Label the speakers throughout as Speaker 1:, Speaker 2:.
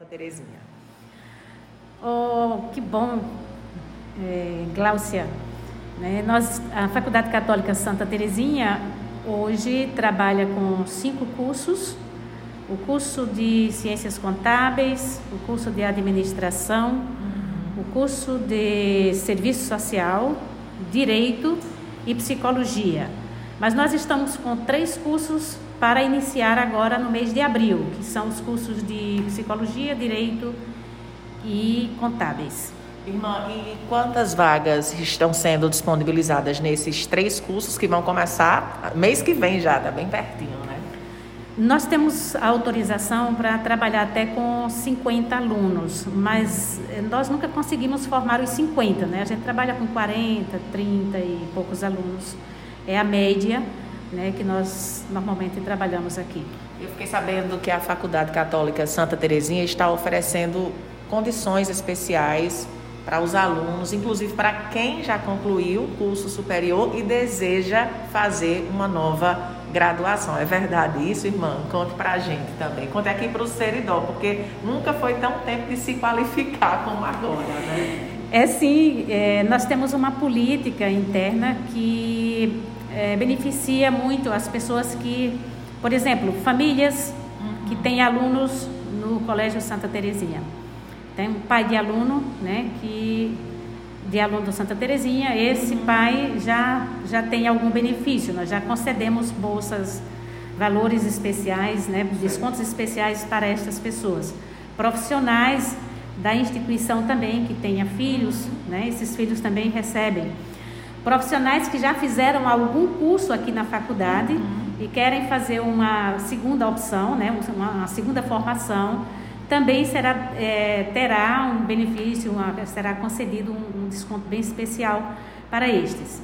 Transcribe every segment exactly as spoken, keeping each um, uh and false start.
Speaker 1: Terezinha.
Speaker 2: Oh, que bom, é, Gláucia. Né? Nós, a Faculdade Católica Santa Terezinha hoje trabalha com cinco cursos: o curso de Ciências Contábeis, o curso de Administração, uhum. o curso de Serviço Social, Direito e Psicologia. Mas nós estamos com três cursos para iniciar agora no mês de abril, que são os cursos de Psicologia, Direito e Contábeis.
Speaker 1: Irmã, e quantas vagas estão sendo disponibilizadas nesses três cursos que vão começar mês que vem já, está bem pertinho, né?
Speaker 2: Nós temos a autorização para trabalhar até com cinquenta alunos, mas nós nunca conseguimos formar os cinquenta, né? A gente trabalha com quarenta, trinta e poucos alunos, é a média, né, que nós normalmente trabalhamos aqui.
Speaker 1: Eu fiquei sabendo que a Faculdade Católica Santa Terezinha está oferecendo condições especiais para os alunos, inclusive para quem já concluiu o curso superior e deseja fazer uma nova graduação. É verdade isso, irmã? Conte para a gente também. Conte aqui para o Seridó, porque nunca foi tão tempo de se qualificar como agora, né?
Speaker 2: É sim, é, nós temos uma política interna que é, beneficia muito as pessoas que, por exemplo, famílias que têm alunos no Colégio Santa Terezinha. Tem um pai de aluno, né, que, de aluno do Santa Terezinha, esse pai já, já tem algum benefício, nós já concedemos bolsas, valores especiais, né, descontos especiais para estas pessoas. Profissionais da instituição também, que tenha filhos, né, esses filhos também recebem. Profissionais que já fizeram algum curso aqui na faculdade uhum. e querem fazer uma segunda opção, né, uma, uma segunda formação, também será, é, terá um benefício, uma, será concedido um, um desconto bem especial para estes.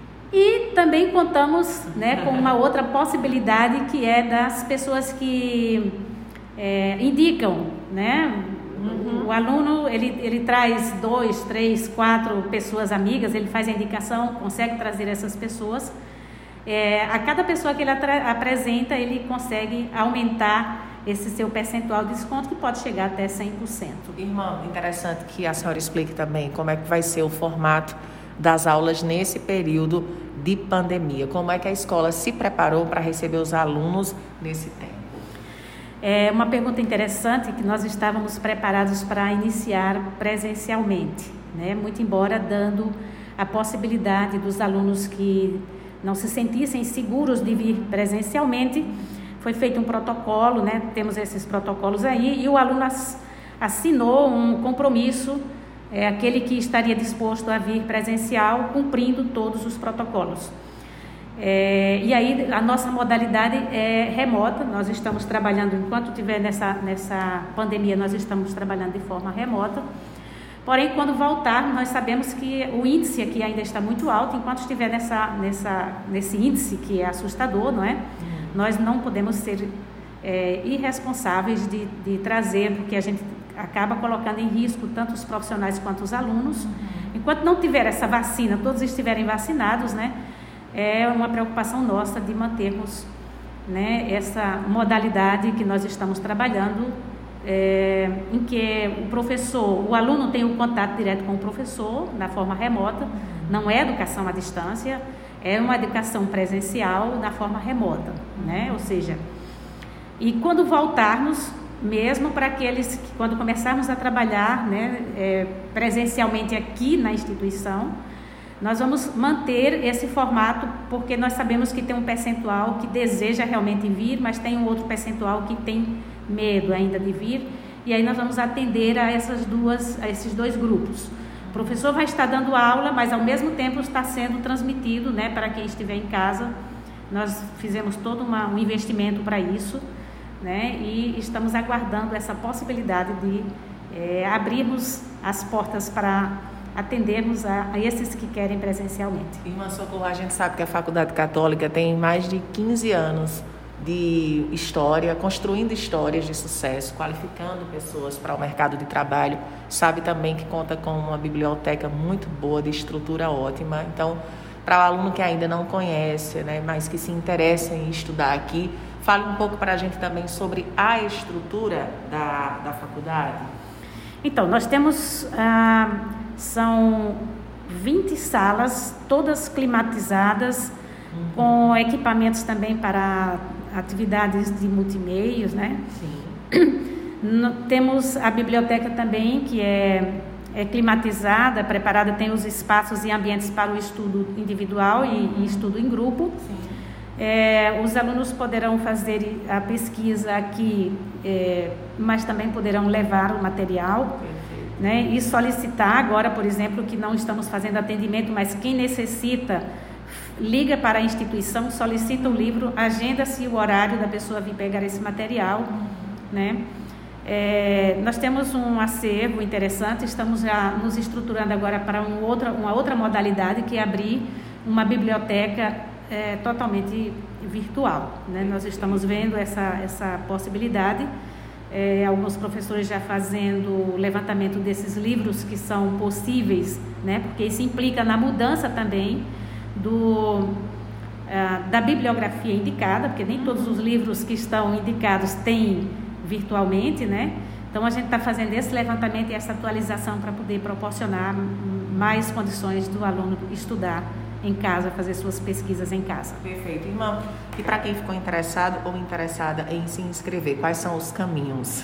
Speaker 2: E também contamos, né, com uma outra possibilidade, que é das pessoas que é, indicam, né? Uhum. O aluno, ele, ele traz dois, três, quatro pessoas amigas, ele faz a indicação, consegue trazer essas pessoas. É, a cada pessoa que ele atra- apresenta, ele consegue aumentar esse seu percentual de desconto, que pode chegar até cem por cento.
Speaker 1: Irmã, interessante que a senhora explique também como é que vai ser o formato das aulas nesse período de pandemia. Como é que a escola se preparou para receber os alunos nesse tempo?
Speaker 2: É uma pergunta interessante, que nós estávamos preparados para iniciar presencialmente, né? Muito embora dando a possibilidade dos alunos que não se sentissem seguros de vir presencialmente. Foi feito um protocolo, né? Temos esses protocolos aí, e o aluno assinou um compromisso, é, aquele que estaria disposto a vir presencial, cumprindo todos os protocolos. É, e aí a nossa modalidade é remota, nós estamos trabalhando, enquanto tiver nessa, nessa pandemia, nós estamos trabalhando de forma remota. Porém, quando voltar, nós sabemos que o índice aqui ainda está muito alto, enquanto estiver nessa, nessa, nesse índice que é assustador, não é? Nós não podemos ser é, irresponsáveis de, de trazer, porque a gente acaba colocando em risco tanto os profissionais quanto os alunos. Uhum. Enquanto não tiver essa vacina, todos estiverem vacinados, né, é uma preocupação nossa de mantermos, né, essa modalidade que nós estamos trabalhando, é, em que o professor, o aluno tem o contato direto com o professor, na forma remota, uhum. não é educação à distância, é uma educação presencial na forma remota, né? Ou seja, e quando voltarmos, mesmo para aqueles que, quando começarmos a trabalhar, né, é, presencialmente aqui na instituição, nós vamos manter esse formato, porque nós sabemos que tem um percentual que deseja realmente vir, mas tem um outro percentual que tem medo ainda de vir, e aí nós vamos atender a essas duas, a esses dois grupos. O professor vai estar dando aula, mas ao mesmo tempo está sendo transmitido, né, para quem estiver em casa. Nós fizemos todo uma, um investimento para isso, né, e estamos aguardando essa possibilidade de é, abrirmos as portas para atendermos a, a esses que querem presencialmente.
Speaker 1: Irmã Socorro, a gente sabe que a Faculdade Católica tem mais de quinze anos de história, construindo histórias de sucesso, qualificando pessoas para o mercado de trabalho. Sabe também que conta com uma biblioteca muito boa, de estrutura ótima. Então, para o aluno que ainda não conhece, né, mas que se interessa em estudar aqui, Fale um pouco para a gente também sobre a estrutura da, da faculdade.
Speaker 2: Então, nós temos, ah, são vinte salas, todas climatizadas, uhum. com equipamentos também para atividades de multimeios, né?
Speaker 1: Sim.
Speaker 2: Temos a biblioteca também, que é, é climatizada, preparada, tem os espaços e ambientes para o estudo individual e, e estudo em grupo.
Speaker 1: Sim.
Speaker 2: É, os alunos poderão fazer a pesquisa aqui, é, mas também poderão levar o material, né, e solicitar agora, por exemplo, que não estamos fazendo atendimento, mas quem necessita, liga para a instituição, solicita o livro, agenda-se o horário da pessoa vir pegar esse material, né? É, nós temos um acervo interessante, estamos já nos estruturando agora para um outra, uma outra modalidade, que é abrir uma biblioteca É, totalmente virtual, né? Nós estamos vendo essa, essa possibilidade, é, alguns professores já fazendo o levantamento desses livros que são possíveis, né? Porque isso implica na mudança também do, ah, da bibliografia indicada, porque nem todos os livros que estão indicados têm virtualmente, né? Então a gente está fazendo esse levantamento e essa atualização para poder proporcionar mais condições do aluno estudar em casa, fazer suas pesquisas em casa.
Speaker 1: Perfeito. Irmã, e para quem ficou interessado ou interessada em se inscrever, quais são os caminhos?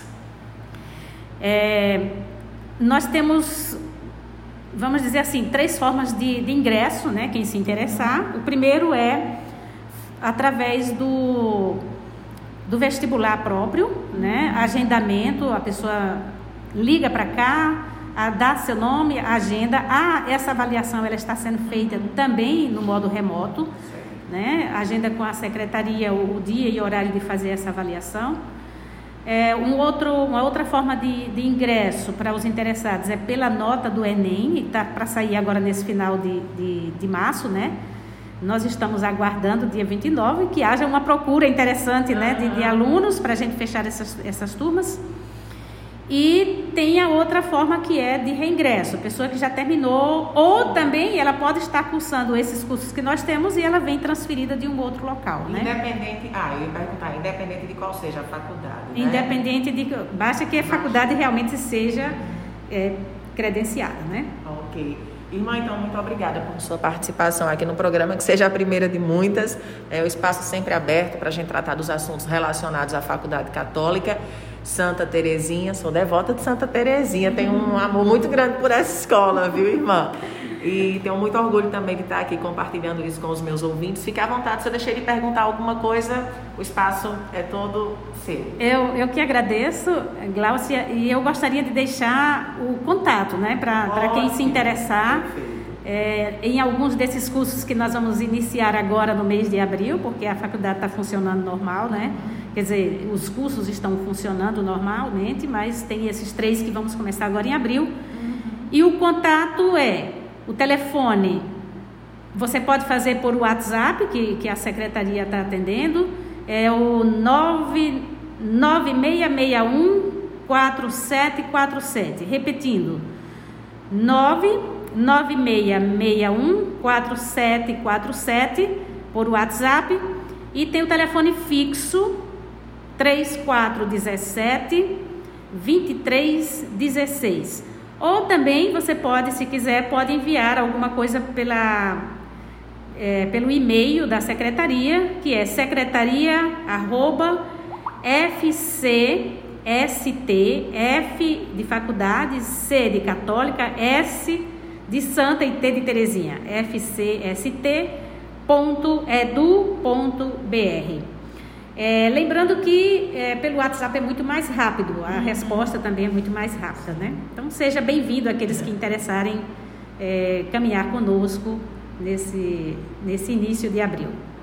Speaker 2: É, nós temos, vamos dizer assim, três formas de, de ingresso, né? Quem se interessar. O primeiro é através do, do vestibular próprio, né? Agendamento, a pessoa liga para cá, a dar seu nome, a agenda. Ah, essa avaliação ela está sendo feita também no modo remoto, né? Agenda com a secretaria o, o dia e horário de fazer essa avaliação. É, um outro, uma outra forma de, de ingresso para os interessados é pela nota do Enem, está para sair agora nesse final de, de, de março, né? Nós estamos aguardando dia vinte e nove que haja uma procura interessante, né, de, de alunos para a gente fechar essas, essas turmas. E tem a outra forma, que é de reingresso, pessoa que já terminou, ou também ela pode estar cursando esses cursos que nós temos e ela vem transferida de um outro local, né?
Speaker 1: Independente, ah, eu ia perguntar, independente de qual seja a faculdade, né?
Speaker 2: Independente de, basta que a faculdade realmente seja é, credenciada, né?
Speaker 1: Ok. Irmã, então, muito obrigada por sua participação aqui no programa, que seja a primeira de muitas. É o espaço sempre aberto para a gente tratar dos assuntos relacionados à Faculdade Católica Santa Terezinha. Sou devota de Santa Terezinha, tenho um amor muito grande por essa escola, viu, irmã? E tenho muito orgulho também de estar aqui compartilhando isso com os meus ouvintes. Fique à vontade, se eu deixei de perguntar alguma coisa, o espaço é todo seu.
Speaker 2: Eu, eu que agradeço, Gláucia, e eu gostaria de deixar o contato, né, para quem se interessar. É, em alguns desses cursos que nós vamos iniciar agora no mês de abril, porque a faculdade está funcionando normal, né? Quer dizer, os cursos estão funcionando normalmente, mas tem esses três que vamos começar agora em abril. Uhum. E o contato é, o telefone, você pode fazer por WhatsApp, que, que a secretaria está atendendo, é o nove seis seis um quatro sete quatro sete, repetindo, nove nove seis seis um quatro sete quatro sete por WhatsApp, e tem o telefone fixo três quatro um sete, dois três um seis. Ou também você pode, se quiser, pode enviar alguma coisa pela, é, pelo e-mail da secretaria, que é secretaria arroba f c s t, F de faculdade, C de católica, S de Santa e T de Terezinha, f c s t ponto edu ponto b r. É, lembrando que é, pelo WhatsApp é muito mais rápido, a resposta também é muito mais rápida, né? Então seja bem-vindo aqueles que interessarem é, caminhar conosco nesse, nesse início de abril.